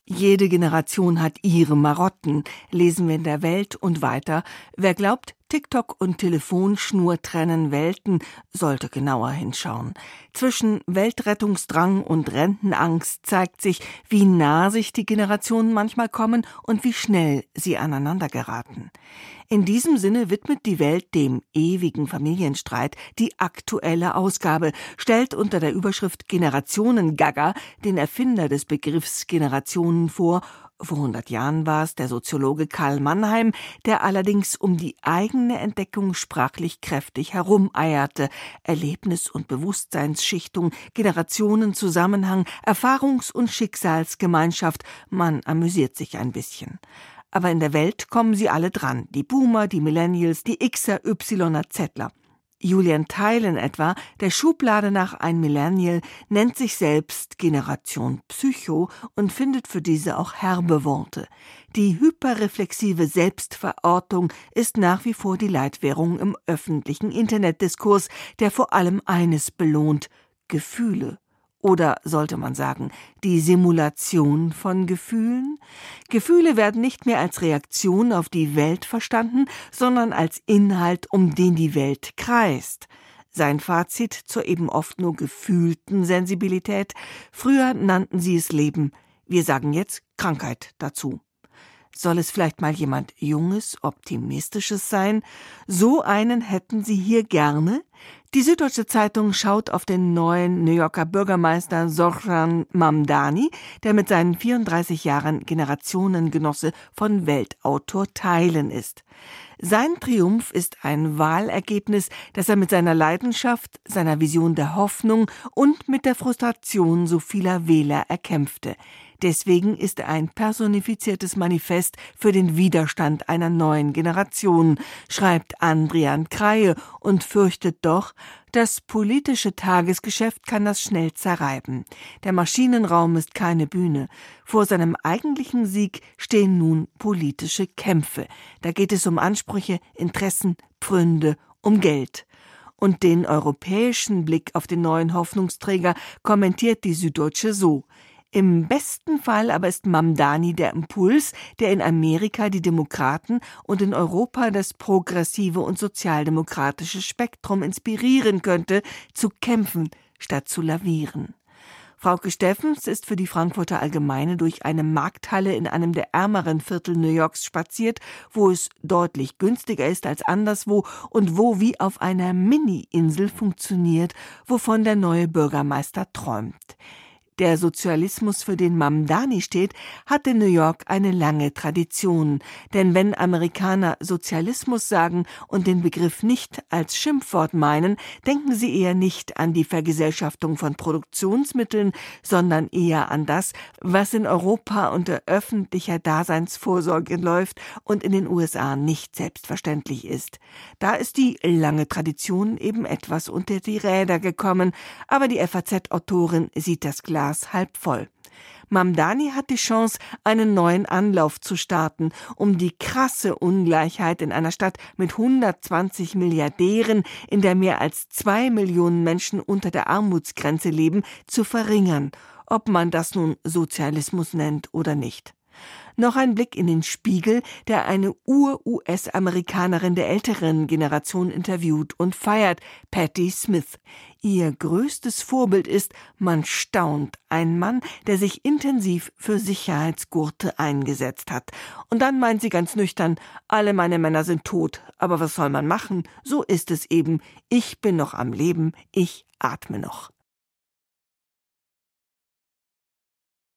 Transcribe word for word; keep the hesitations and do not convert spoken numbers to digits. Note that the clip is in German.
Jede Generation hat ihre Marotten, lesen wir in der Welt und weiter. Wer glaubt, TikTok und Telefonschnur trennen Welten, sollte genauer hinschauen. Zwischen Weltrettungsdrang und Rentenangst zeigt sich, wie nah sich die Generationen manchmal kommen und wie schnell sie aneinander geraten. In diesem Sinne widmet die Welt dem ewigen Familienstreit die aktuelle Ausgabe, stellt unter der Überschrift Generationengaga den Erfinder des Begriffs Generationen vor. Vor hundert Jahren war es der Soziologe Karl Mannheim, der allerdings um die eigene Entdeckung sprachlich kräftig herumeierte. Erlebnis- und Bewusstseinsschichtung, Generationenzusammenhang, Erfahrungs- und Schicksalsgemeinschaft, man amüsiert sich ein bisschen. Aber in der Welt kommen sie alle dran, die Boomer, die Millennials, die Xer, Ypsiloner, Zettler. Julian Theilen etwa, der Schublade nach ein Millennial, nennt sich selbst Generation Psycho und findet für diese auch herbe Worte. Die hyperreflexive Selbstverortung ist nach wie vor die Leitwährung im öffentlichen Internetdiskurs, der vor allem eines belohnt: Gefühle. Oder sollte man sagen, die Simulation von Gefühlen? Gefühle werden nicht mehr als Reaktion auf die Welt verstanden, sondern als Inhalt, um den die Welt kreist. Sein Fazit zur eben oft nur gefühlten Sensibilität: Früher nannten sie es Leben, wir sagen jetzt Krankheit dazu. Soll es vielleicht mal jemand Junges, Optimistisches sein? So einen hätten Sie hier gerne? Die Süddeutsche Zeitung schaut auf den neuen New Yorker Bürgermeister Zohran Mamdani, der mit seinen vierunddreißig Jahren Generationengenosse von Weltautor Theilen ist. Sein Triumph ist ein Wahlergebnis, das er mit seiner Leidenschaft, seiner Vision der Hoffnung und mit der Frustration so vieler Wähler erkämpfte. Deswegen ist er ein personifiziertes Manifest für den Widerstand einer neuen Generation, schreibt Andrian Kreie und fürchtet doch, das politische Tagesgeschäft kann das schnell zerreiben. Der Maschinenraum ist keine Bühne. Vor seinem eigentlichen Sieg stehen nun politische Kämpfe. Da geht es um Ansprüche, Interessen, Pfründe, um Geld. Und den europäischen Blick auf den neuen Hoffnungsträger kommentiert die Süddeutsche so: Im besten Fall aber ist Mamdani der Impuls, der in Amerika die Demokraten und in Europa das progressive und sozialdemokratische Spektrum inspirieren könnte, zu kämpfen statt zu lavieren. Frauke Steffens ist für die Frankfurter Allgemeine durch eine Markthalle in einem der ärmeren Viertel New Yorks spaziert, wo es deutlich günstiger ist als anderswo und wo wie auf einer Mini-Insel funktioniert, wovon der neue Bürgermeister träumt. Der Sozialismus, für den Mamdani steht, hat in New York eine lange Tradition. Denn wenn Amerikaner Sozialismus sagen und den Begriff nicht als Schimpfwort meinen, denken sie eher nicht an die Vergesellschaftung von Produktionsmitteln, sondern eher an das, was in Europa unter öffentlicher Daseinsvorsorge läuft und in den U S A nicht selbstverständlich ist. Da ist die lange Tradition eben etwas unter die Räder gekommen, aber die F A Z-Autorin sieht das Glas halb voll. Mamdani hat die Chance, einen neuen Anlauf zu starten, um die krasse Ungleichheit in einer Stadt mit hundertzwanzig Milliardären, in der mehr als zwei Millionen Menschen unter der Armutsgrenze leben, zu verringern, ob man das nun Sozialismus nennt oder nicht. Noch ein Blick in den Spiegel, der eine Ur-U S-Amerikanerin der älteren Generation interviewt und feiert, Patti Smith. Ihr größtes Vorbild ist, man staunt, ein Mann, der sich intensiv für Sicherheitsgurte eingesetzt hat. Und dann meint sie ganz nüchtern, alle meine Männer sind tot, aber was soll man machen? So ist es eben. Ich bin noch am Leben, ich atme noch.